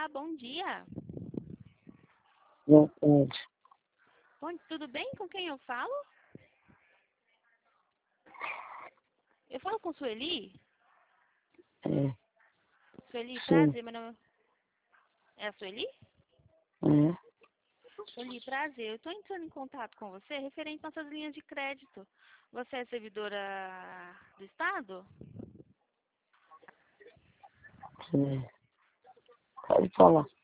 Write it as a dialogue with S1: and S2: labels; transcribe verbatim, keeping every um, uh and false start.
S1: bom dia.
S2: Boa tarde.
S1: Bom, tudo bem? Com quem eu falo? Eu falo com Sueli?
S2: É,
S1: Sueli,
S2: sim.
S1: prazer, meu nome é a Sueli?
S2: É,
S1: Sueli, prazer. Eu estou entrando em contato com você referente às nossas linhas de crédito. Você é servidora do Estado?
S2: sim. Pode falar.